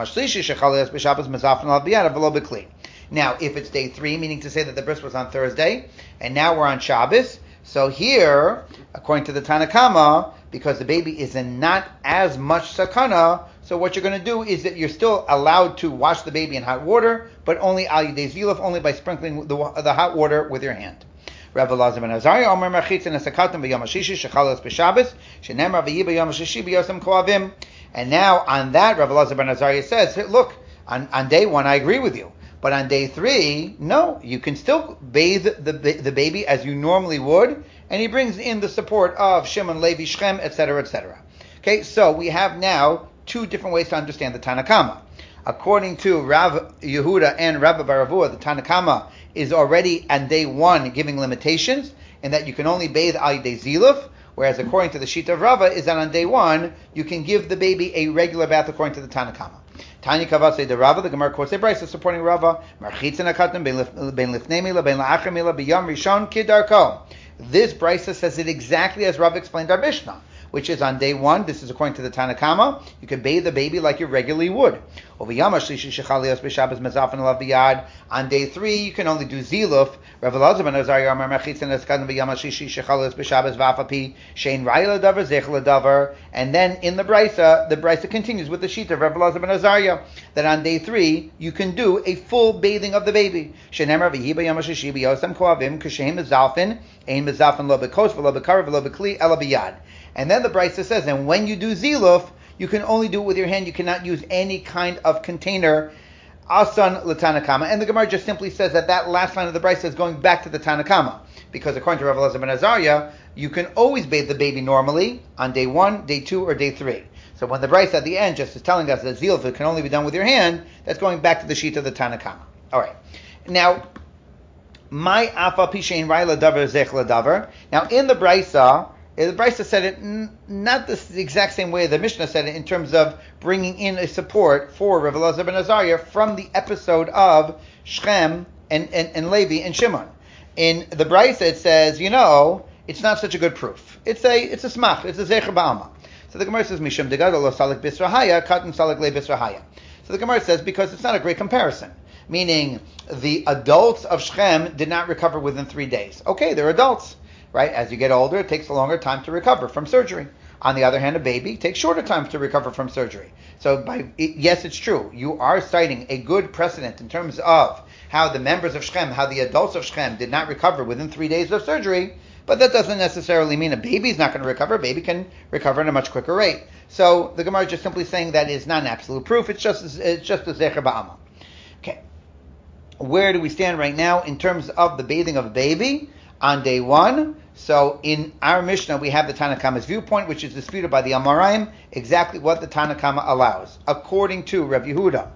Now, if it's day 3, meaning to say that the bris was on Thursday, and now we're on Shabbos, so here, according to the Tanakama, because the baby is in not as much sakana, so what you're going to do is that you're still allowed to wash the baby in hot water, but only al yidei ziluf, only by sprinkling the hot water with your hand. Rav Elazar ben Azariah Omer Marchitzin Esakatim b'Yom HaShishi Shechalos b'Shabbos Shenemar v'Yi b'Yom HaShishi b'Yosem Koavim. And now on that, Rav Elazar ben Azariah says, look, on day 1 I agree with you, but on day 3, no, you can still bathe the baby as you normally would. And he brings in the support of Shimon, Levi, Shechem, etc., etc. Okay, so we have now 2 different ways to understand the Tanakama. According to Rav Yehuda and Rava bar Ravua, the Tanakama is already on day 1 giving limitations, in that you can only bathe al yidei ziluf, whereas according to the Shita of Rava is that on day 1 you can give the baby a regular bath according to the Tanakama. Tanya Kavase de Rava, the Gemara quotes a brisa supporting Rava. Marchitzin hakatan ben lifnei mila ben la'achar mila b'yom rishon kidarko. This brisa says it exactly as Rava explained our Mishnah, which is on day 1, this is according to the Tanna Kama, you can bathe the baby like you regularly would. On day 3, you can only do ziluf. And then in the Brisa continues with the sheet of Rav Elazar ben Azariah, that on day 3, you can do a full bathing of the baby. And then the Brisa says, and when you do ziluf, you can only do it with your hand. You cannot use any kind of container. Asan l'Tanna Kama. And the Gemara just simply says that last line of the Brisa is going back to the Tanna Kama. Because according to Rav Elazar ben Azariah, you can always bathe the baby normally on day 1, day 2, or day 3. So when the Brisa at the end just is telling us that ziluf can only be done with your hand, that's going back to the sheet of the Tanna Kama. Alright. Now, my afa pishein rai ladavar zech ladavar. Now in the Brisa said it not the exact same way the Mishnah said it in terms of bringing in a support for Rav Elazar ben Azariah from the episode of Shechem and Levi and Shimon. In the Brisa it says, it's not such a good proof. It's a smach, it's a zecher ba'alma. So the Gemara says, Mishum degado lo salik bisrahaya, katan salik le bisrahaya. So the Gemara says, because it's not a great comparison. Meaning, the adults of Shechem did not recover within 3 days. Okay, they're adults. Right? As you get older, it takes a longer time to recover from surgery. On the other hand, a baby takes shorter time to recover from surgery. So yes, it's true. You are citing a good precedent in terms of how the members of Shechem, how the adults of Shechem did not recover within 3 days of surgery, but that doesn't necessarily mean a baby is not going to recover. A baby can recover at a much quicker rate. So the Gemara is just simply saying that is not an absolute proof. It's just a zecher ba'alma. Okay. Where do we stand right now in terms of the bathing of a baby? On day 1, so in our Mishnah we have the Tanna Kama's viewpoint, which is disputed by the Amoraim, exactly what the Tanna Kama allows. According to Rav Yehuda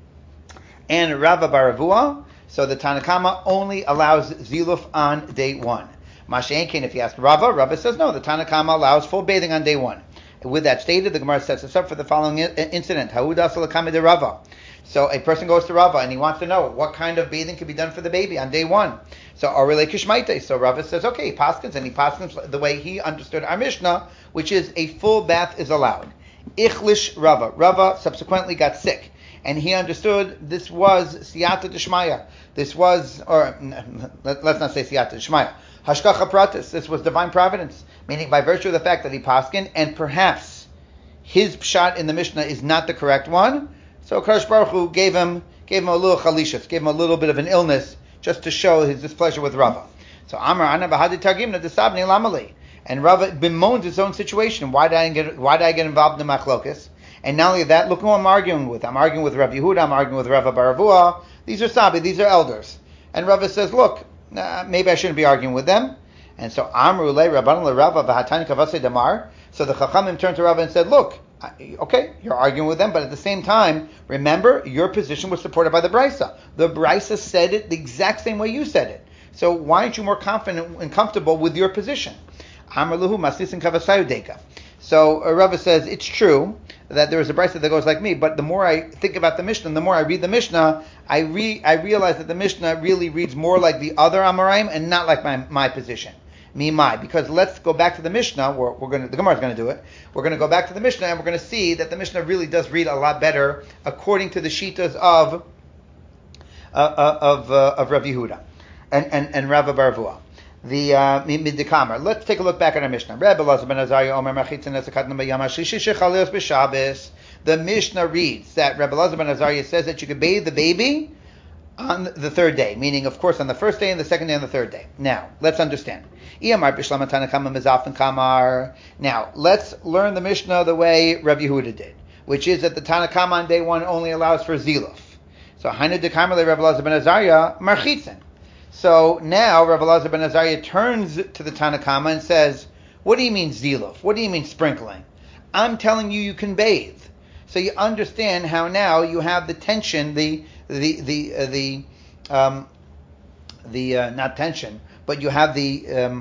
and Rava bar Avua, so the Tanna Kama only allows ziluf on day 1. Masha'enkein, if you ask Rava says no, the Tanna Kama allows full bathing on day 1. With that stated, the Gemara sets us up for the following incident. Ha'udas l'kama de Rava. So a person goes to Rava and he wants to know what kind of bathing can be done for the baby on day 1. So Arele Kishmaite. So Rava says, okay, he paskins the way he understood our Mishnah, which is a full bath is allowed. Ichlish Rava. Rava subsequently got sick. And he understood this was siyata d'shmaya. This was, or let's not say siyata d'shmaya. Hashgacha pratis. This was divine providence. Meaning by virtue of the fact that he paskin, and perhaps his pshat in the Mishnah is not the correct one, so Kadosh Baruch Hu gave him a little chalishus, gave him a little bit of an illness, just to show his displeasure with Rava. So Amar Ana Bahadi Targimna Desabni Lamali, and Rava bemoans his own situation. Why did I get involved in the machlokas? And not only that, look who I'm arguing with. I'm arguing with Rav Yehuda. I'm arguing with Rava bar Avua. These are sabi. These are elders. And Rava says, look, maybe I shouldn't be arguing with them. And so Amru le Rabban le Rava v'hatani kavase damar. So the Chachamim turned to Rava and said, look, okay, you're arguing with them, but at the same time, remember, your position was supported by the Brisa. The Brisa said it the exact same way you said it. So why aren't you more confident and comfortable with your position? Amar luhu maslisin kavasayu deka. So Rava says, it's true that there is a Brisa that goes like me, but the more I think about the Mishnah, the more I read the Mishnah, I realize that the Mishnah really reads more like the other Amoraim and not like my position. Because let's go back to the Mishnah. The Gemara is going to do it. We're going to go back to the Mishnah, and we're going to see that the Mishnah really does read a lot better according to the shitas of Rav Yehuda and Rava bar Avua. The Midikamer. Let's take a look back at our Mishnah. The Mishnah reads that Rebbe Elazar ben Azariah says that you could bathe the baby on the 3rd day, meaning, of course, on the 1st day and the 2nd day and the 3rd day. Now, let's understand. Now, let's learn the Mishnah the way Rav Yehuda did, which is that the Tanna Kama on day 1 only allows for ziluf. So, Hainu de Karmele Rav Elazar ben Azariah marchitzen. So now Rav Elazar ben Azariah turns to the Tanna Kama and says, what do you mean ziluf? What do you mean sprinkling? I'm telling you can bathe. So you understand how now you have the tension, not tension, but you have the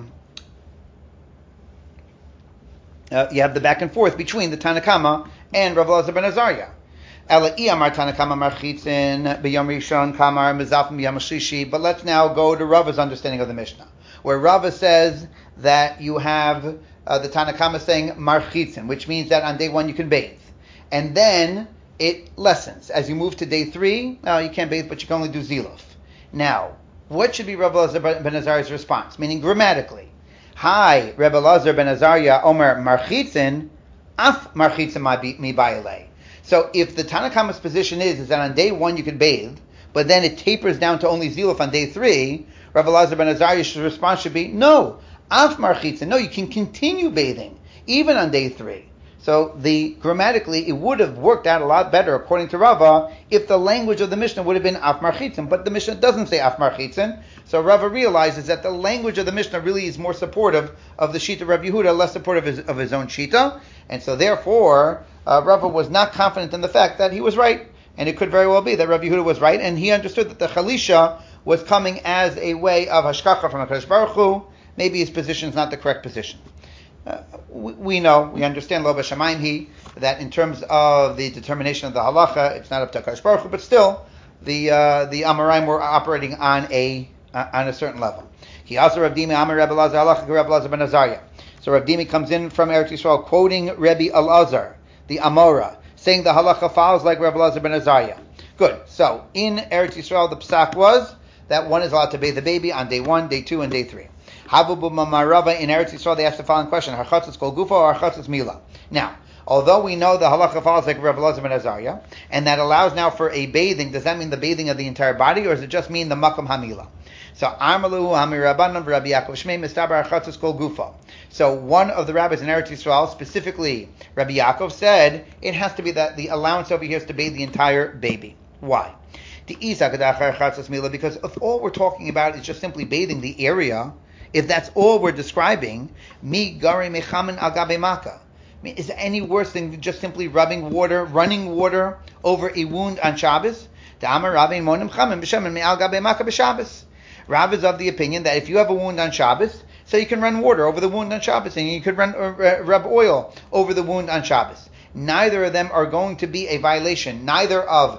back and forth between the Tanna Kama and Rav Elazar ben Azariah. Ela iyamar Tanakama marchitzin b'yom rishon kamar mizafim b'yom shlishi. But let's now go to Rava's understanding of the Mishnah, where Rava says that you have the Tanakama saying marchitzin, which means that on day 1 you can bathe, and then it lessens as you move to day 3. No, you can't bathe, but you can only do ziluf. Now, what should be Rabbi Elazar ben Azariah's response? Meaning grammatically, Hi, Rabbi Elazar ben Azariah Omer marchitzin, af marchitzin mi ba'ilei. So if the Tanakama's position is that on day 1 you can bathe, but then it tapers down to only ziluf on day 3, Rabbi Elazar ben Azariah's response should be, no, af marchitzin, no, you can continue bathing, even on day 3. So grammatically, it would have worked out a lot better, according to Rava, if the language of the Mishnah would have been af marchitzin, but the Mishnah doesn't say af marchitzin, so Rava realizes that the language of the Mishnah really is more supportive of the Shita of Rabbi Yehuda, less supportive of his own Shita, and so therefore, Rava was not confident in the fact that he was right, and it could very well be that Rabbi Yehuda was right, and he understood that the Chalisha was coming as a way of hashkacha from HaKadosh Baruch Hu. Maybe his position is not the correct position. We understand lo b'shamayim that in terms of the determination of the halacha, it's not up to HaKadosh Baruch Hu, but still, the Amoraim were operating on a certain level. He also Rav Dimi Amar Rabbi Elazar halacha Rabbi Elazar ben Azariah. So Rav Dimi comes in from Eretz Yisrael quoting Rabbi Elazar, the Amora, saying the halacha follows like Rabbi Elazar ben Azariah. Good. So in Eretz Yisrael, the psak was that one is allowed to bathe the baby on day 1, day 2, and day 3. Havu b'Marava in Eretz Yisrael, they asked the following question: Harchatzos kol gufa or harchatzos mila? Now, although we know the halacha follows like Rabbi Elazar ben Azariah, and that allows now for a bathing, does that mean the bathing of the entire body, or does it just mean the makom hamila? So Amalu Hamir Rabbanan Rabbi Yaakov Shmei Mistabar Harchatzos kol gufa. So one of the rabbis in Eretz Yisrael, specifically Rabbi Yaakov, said it has to be that the allowance over here is to bathe the entire baby. Why? Because if all we're talking about is just simply bathing the area, if that's all we're describing, mi gari mechamen al gabe maka. Is it any worse than just simply running water over a wound on Shabbos? Rav is of the opinion that if you have a wound on Shabbos, so you can run water over the wound on Shabbos, and you could rub oil over the wound on Shabbos. Neither of them are going to be a violation, neither of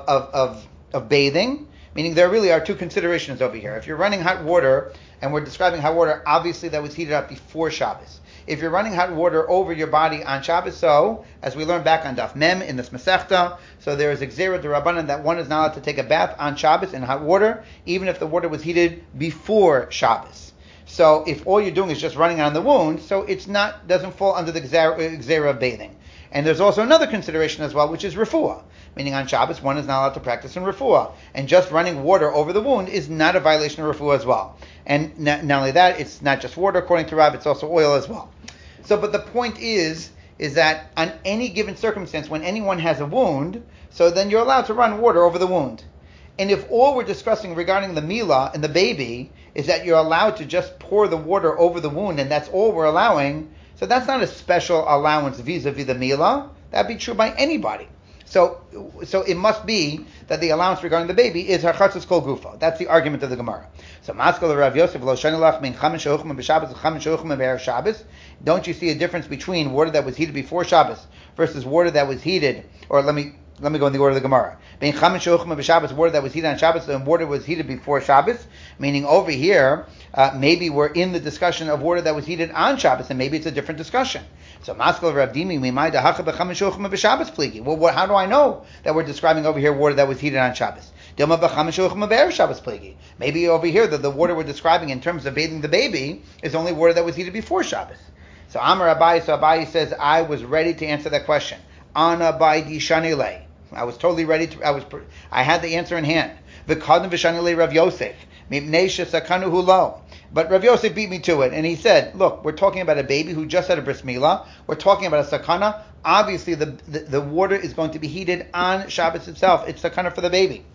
bathing, meaning there really are two considerations over here. If you're running hot water, and we're describing hot water, obviously that was heated up before Shabbos. If you're running hot water over your body on Shabbos, so, as we learned back on Daf Mem in this Masechta, so there is a Gzera D'Rabbanan that one is not allowed to take a bath on Shabbos in hot water, even if the water was heated before Shabbos. So if all you're doing is just running on the wound, so it's doesn't fall under the Gzera of bathing. And there's also another consideration as well, which is refuah. Meaning on Shabbos, one is not allowed to practice in refuah. And just running water over the wound is not a violation of refuah as well. And not only that, it's not just water, according to Rav, it's also oil as well. So, but the point is that on any given circumstance, when anyone has a wound, so then you're allowed to run water over the wound. And if all we're discussing regarding the Mila and the baby is that you're allowed to just pour the water over the wound, and that's all we're allowing, so that's not a special allowance vis-a-vis the Mila. That'd be true by anybody. So it must be that the allowance regarding the baby is harchatzos kol gufa. That's the argument of the Gemara. So maskal Rav Yosef lo shani lach min chamin shehuchma b'Shabbos and chamin shehuchma b'erev Shabbos. Don't you see a difference between water that was heated before Shabbos versus water that was heated? Or let me go in the order of the Gemara. Bein chamin shehuchma b'Shabbos, water that was heated on Shabbos, and water was heated before Shabbos. Meaning over here, maybe we're in the discussion of water that was heated on Shabbos, and maybe it's a different discussion. So maskal Rav Dimi mimai dahacha b'chamin shehuchma b'Shabbos pligi. Well, how do I know that we're describing over here water that was heated on Shabbos? Dilma b'chamin shehuchma b'erev Shabbos pligi. Maybe over here that the water we're describing in terms of bathing the baby is only water that was heated before Shabbos. So Amar Abayi, Abayi says, I was ready to answer that question. Ana Abayi Shanile. I was totally ready to. I had the answer in hand. V'kadam v'shanile Rav Yosef. Mipnei shesakanu hulo. But Rav Yosef beat me to it, and he said, "Look, we're talking about a baby who just had a bris milah. We're talking about a sakana. Obviously, the water is going to be heated on Shabbos itself. It's sakana for the baby."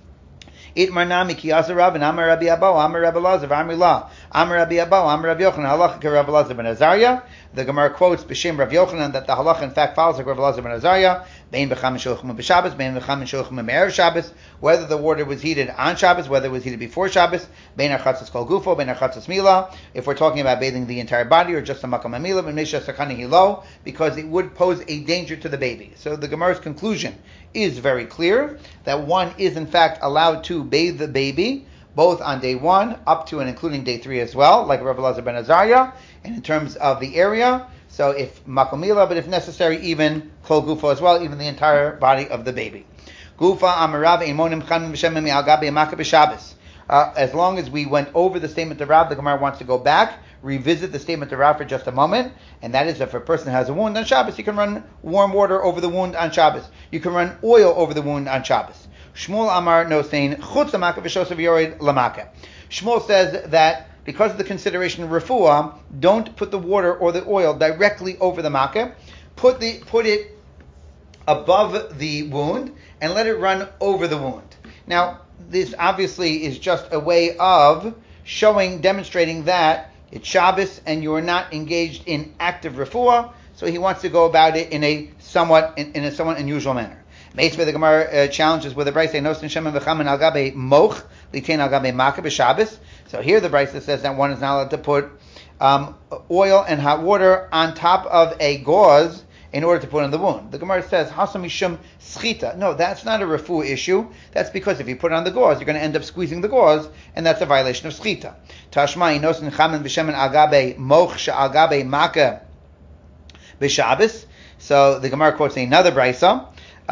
Itmar nami ki Rav and Amar Rabbi Abo, Amar Rabbi Elazar, Amar La, Amar Rabbi Abo, Amar Rabbi Yochanan, halacha ke Rabbi Elazar ben Azariah. The Gemara quotes b'shem Rabbi Yochanan that the halacha in fact follows like Rabbi Elazar ben Azariah. Bein b'cham shulchim b'Shabbos, bein b'cham shulchim b'erev Shabbos, whether the water was heated on Shabbos, whether it was heated before Shabbos, bein archatzas kol gufo, bein archatzas mila, if we're talking about bathing the entire body or just a makam amila, b'mnisha sakani hilo, because it would pose a danger to the baby. So the Gemara's conclusion is very clear, that one is in fact allowed to bathe the baby, both on day 1 up to and including day 3 as well, like Rav Elazar ben Azariah, and in terms of the area, so if makomila, but if necessary, even kol gufa as well, even the entire body of the baby. Gufa amarav emonim chanim v'shemim al gabi amaka b'Shabbos. As long as we went over the statement of Rav, the Gemara wants to go back, revisit the statement of Rav for just a moment, and that is if a person has a wound on Shabbos, you can run warm water over the wound on Shabbos. You can run oil over the wound on Shabbos. Shmuel Amar no saying chutz amaka v'shosav yored lamaka. Shmuel says that because of the consideration of refuah, don't put the water or the oil directly over the makkah. Put it above the wound and let it run over the wound. Now, this obviously is just a way of demonstrating that it's Shabbos and you are not engaged in active refuah. So he wants to go about it in a somewhat unusual manner. Meis the Gemara challenges with the Brayse Nosin Shemen v'chamin al gabe moch litain al gabe makkah b'Shabbos. So here the Brayse says that one is not allowed to put oil and hot water on top of a gauze in order to put on the wound. The Gemara says hasam mishum schita. No, that's not a refuah issue. That's because if you put it on the gauze, you're going to end up squeezing the gauze, and that's a violation of schita. Tashma nosin chamin v'shemen al gabe moch she'al gabe makkah b'Shabbos. So the Gemara quotes another Brayse.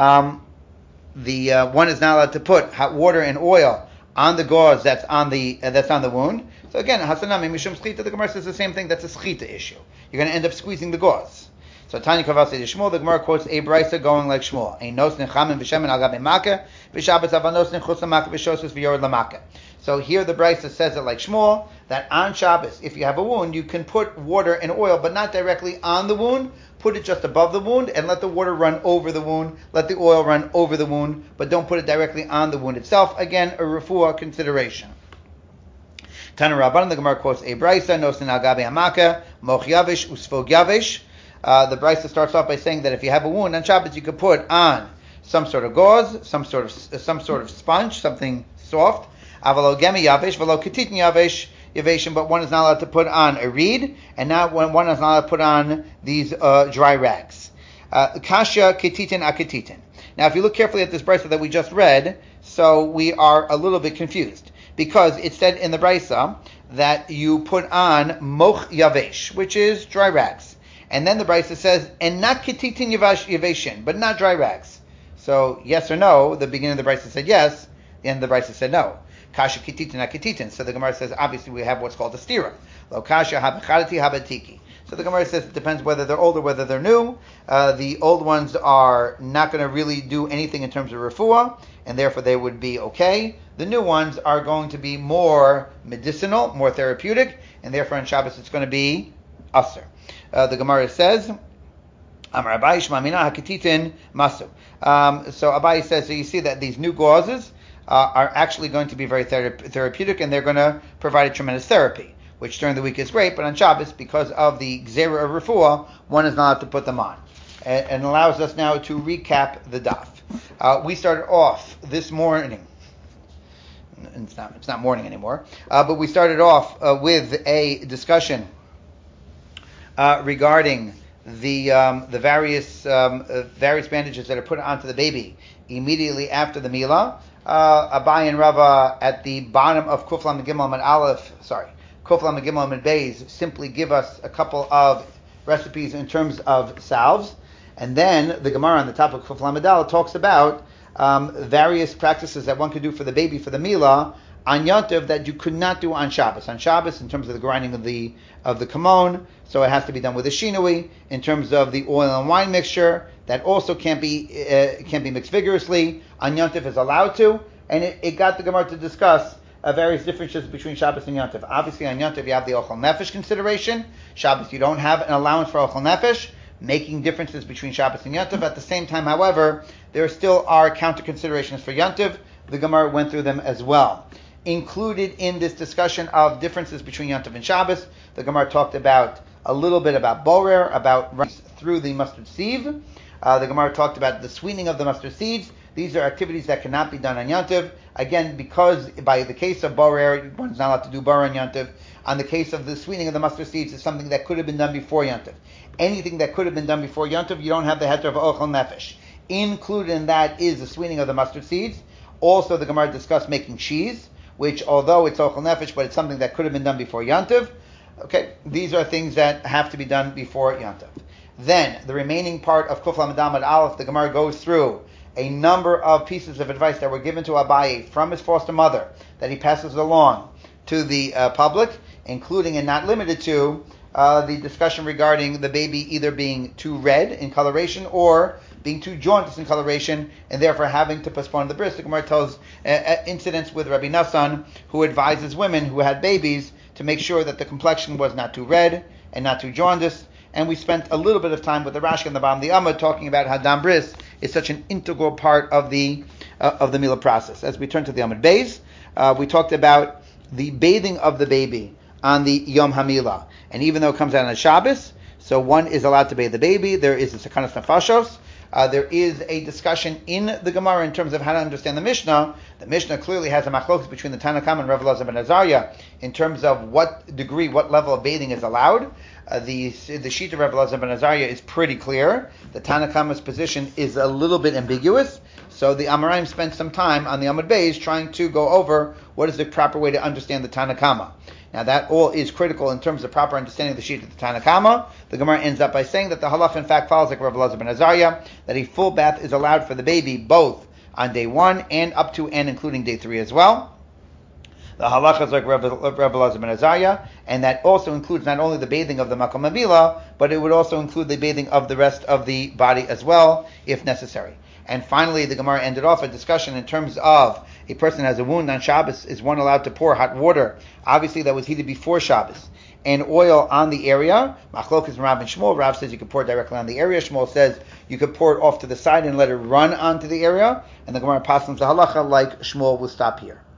The one is not allowed to put hot water and oil on the gauze that's on the wound. So again, hasanami mishum schita. The Gemara says the same thing. That's a schita issue. You're going to end up squeezing the gauze. So Tanya Kavasi to Shmuel. The Gemara quotes a brisa going like Shmuel. Ein nos nechamin v'shemen al gabe makkah v'Shabbos avanos nechutz makkah v'shosas v'yored lamakkah. So here the brisa says it like Shmuel, that on Shabbos, if you have a wound, you can put water and oil, but not directly on the wound. Put it just above the wound and let the water run over the wound. Let the oil run over the wound, but don't put it directly on the wound itself. Again, a refuah consideration. Tana Rabban, the Gemara quotes a brisa, nosin al gabe amaka, moch yavish usfog yavish. The brisa starts off by saying that if you have a wound on Shabbos, you could put on some sort of gauze, some sort of sponge, something soft. Avalo gemi yavish, velo ketitin yavish. But one is not allowed to put on a reed, and now one is not allowed to put on these dry rags. Kasha ketitin aketitin. Now, if you look carefully at this brisa that we just read, so we are a little bit confused, because it said in the brisa that you put on moch yavesh, which is dry rags, and then the brisa says and not ketitin yaveshin, but not dry rags. So yes or no? The beginning of the brisa said yes, the end of the brisa said no. Kasha kititin akititin. So the Gemara says, obviously we have what's called a stira. Lo kasha habacharati habatiki. So the Gemara says it depends whether they're old or whether they're new. The old ones are not going to really do anything in terms of refuah, and therefore they would be okay. The new ones are going to be more medicinal, more therapeutic, and therefore on Shabbos it's going to be aser. The Gemara says, Amar Abai shmamina hakititin masu. So Abai says, so you see that these new gauzes are actually going to be very therapeutic, and they're going to provide a tremendous therapy, which during the week is great, but on Shabbos, because of the gzera of refuah, one is not allowed to put them on. And allows us now to recap the daf. We started off this morning, it's not morning anymore, but we started off with a discussion regarding the various bandages that are put onto the baby immediately after the milah. Abai and Rava at the bottom of Kuf Lamed Gimel Amud Aleph, Kuf Lamed Gimel Amud Beis, simply give us a couple of recipes in terms of salves, and then the Gemara on the top of Kuf Lamed Aleph talks about various practices that one could do for the baby for the milah on Yontiv that you could not do on Shabbos. On Shabbos, in terms of the grinding of the kamon, so it has to be done with a shinui. In terms of the oil and wine mixture, that also can't be mixed vigorously. On Yontif is allowed to, and it got the Gemara to discuss various differences between Shabbos and Yontif. Obviously, on Yontif you have the Ochel Nefesh consideration. Shabbos you don't have an allowance for Ochel Nefesh, making differences between Shabbos and Yontif. At the same time, however, there still are counter considerations for Yontif. The Gemara went through them as well. Included in this discussion of differences between Yontif and Shabbos, the Gemara talked about a little bit about borer, about rice through the mustard sieve. The Gemara talked about the sweetening of the mustard seeds. These are activities that cannot be done on Yantiv. Again, because by the case of Borer, one's not allowed to do Borer on Yantiv. On the case of the sweetening of the mustard seeds, is something that could have been done before Yantiv. Anything that could have been done before Yantiv, you don't have the heter of Ochel Nefesh. Included in that is the sweetening of the mustard seeds. Also, the Gemara discussed making cheese, which although it's Ochel Nefesh, but it's something that could have been done before Yantiv. Okay, these are things that have to be done before Yantiv. Then, the remaining part of Kuf Lamed Amud Aleph, the Gemara goes through a number of pieces of advice that were given to Abaye from his foster mother that he passes along to the public, including and not limited to the discussion regarding the baby either being too red in coloration or being too jaundiced in coloration, and therefore having to postpone the bris. The Gemara tells incidents with Rabbi Nassan, who advises women who had babies to make sure that the complexion was not too red and not too jaundiced. And we spent a little bit of time with the Rashi and the bottom of the Amud talking about how dam bris is such an integral part of the Mila process. As we turn to the Amud Beis, we talked about the bathing of the baby on the Yom HaMilah. And even though it comes out on a Shabbos, so one is allowed to bathe the baby. There is a Sekanas Nefashos. There is a discussion in the Gemara in terms of how to understand the Mishnah. The Mishnah clearly has a machlokas between the Tanna Kama and Rav Elazar ben Azariah in terms of what degree, what level of bathing is allowed. The sheet of Rav Elazar ben Azariah is pretty clear. The Tanna Kama's position is a little bit ambiguous. So the Amoraim spent some time on the Amud Beis trying to go over what is the proper way to understand the Tanna Kama. Now that all is critical in terms of proper understanding of the sheet of the Tanna Kama. The Gemara ends up by saying that the halach in fact follows like Rav Elazar ben Azariah, that a full bath is allowed for the baby both on day 1 and up to and including day 3 as well. The halacha is like Rav Elazar ben Azariah, and that also includes not only the bathing of the Makom Avila, but it would also include the bathing of the rest of the body as well, if necessary. And finally, the Gemara ended off a discussion in terms of a person has a wound on Shabbos, is one allowed to pour hot water, obviously that was heated before Shabbos, and oil on the area. Machlokas Rav and Shmuel. Rav says you can pour it directly on the area. Shmuel says you could pour it off to the side and let it run onto the area. And the Gemara passes the halacha like Shmuel will stop here.